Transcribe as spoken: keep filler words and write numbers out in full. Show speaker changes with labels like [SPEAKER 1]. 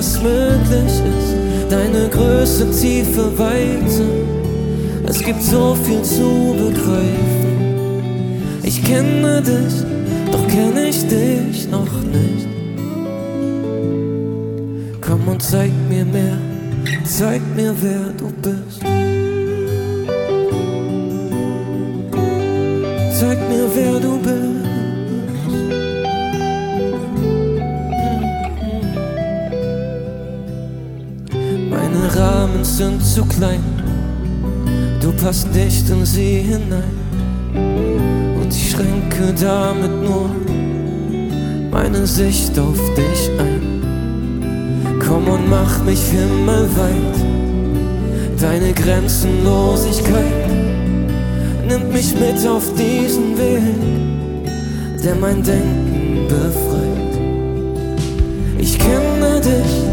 [SPEAKER 1] was möglich ist. Deine Größe, Tiefe, Weite, es gibt so viel zu begreifen. Ich kenne dich, doch kenne ich dich noch nicht. Komm und zeig mir mehr, zeig mir, wer du bist. Zeig mir, wer du bist. Meine Rahmen sind zu klein, du passt nicht in sie hinein. Und ich schränke damit nur meine Sicht auf dich ein. Komm und mach mich himmelweit, deine Grenzenlosigkeit nimmt mich mit auf diesen Weg, der mein Denken befreit. Ich kenne dich,